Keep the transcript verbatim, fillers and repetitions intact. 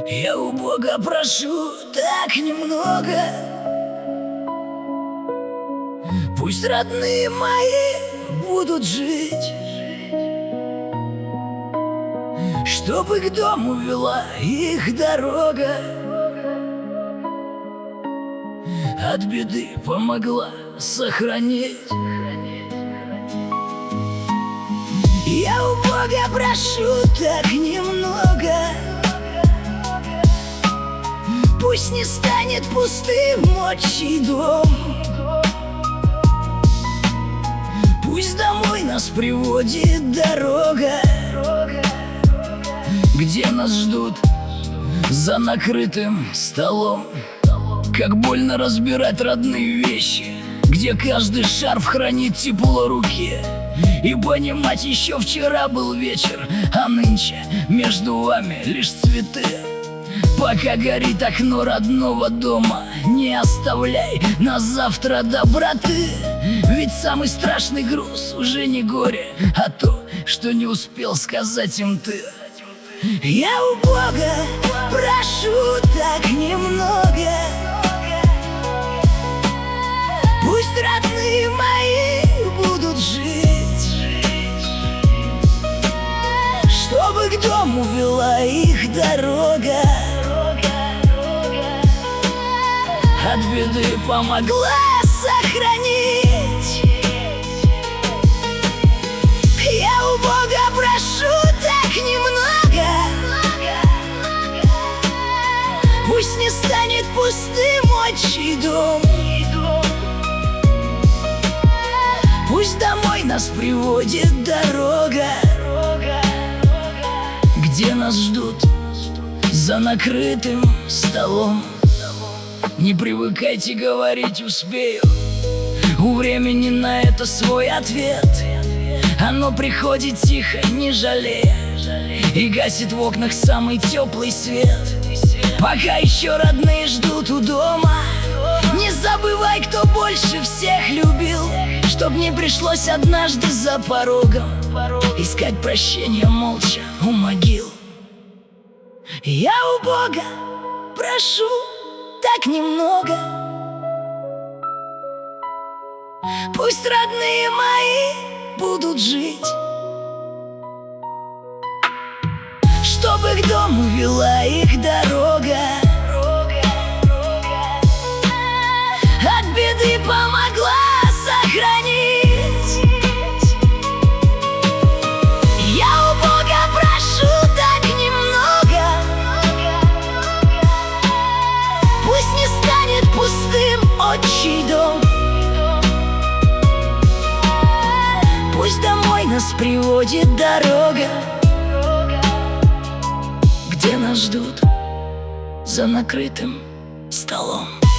Я у Бога прошу так немного. Пусть родные мои будут жить, чтобы к дому вела их дорога, от беды помогла сохранить. Я у Бога прошу так немного. Пусть не станет пустым отчий дом. Пусть домой нас приводит дорога, где нас ждут за накрытым столом. Как больно разбирать родные вещи, где каждый шарф хранит тепло руки. И понимать, еще вчера был вечер, а нынче между вами лишь цветы. Пока горит окно родного дома, не оставляй на завтра доброты. Ведь самый страшный груз уже не горе, а то, что не успел сказать им ты. Я у Бога прошу так немного. Пусть родные мои будут жить, чтобы к дому вела их дорога, от беды помогла сохранить. Я у Бога прошу так немного. Пусть не станет пустым отчий дом. Пусть домой нас приводит дорога, где нас ждут за накрытым столом. Не привыкайте говорить «успею», у времени на это свой ответ. Оно приходит тихо, не жалея, и гасит в окнах самый теплый свет. Пока еще родные ждут у дома, не забывай, кто больше всех любил, чтоб не пришлось однажды за порогом искать прощения молча у могил. Я у Бога прошу так немного. Пусть родные мои будут жить, чтобы к дому вела их дорога, от беды помогла сохранить. Я у Бога прошу так немного. Пусть не станет пустым отчий дом. Пусть домой нас приводит дорога, где нас ждут за накрытым столом.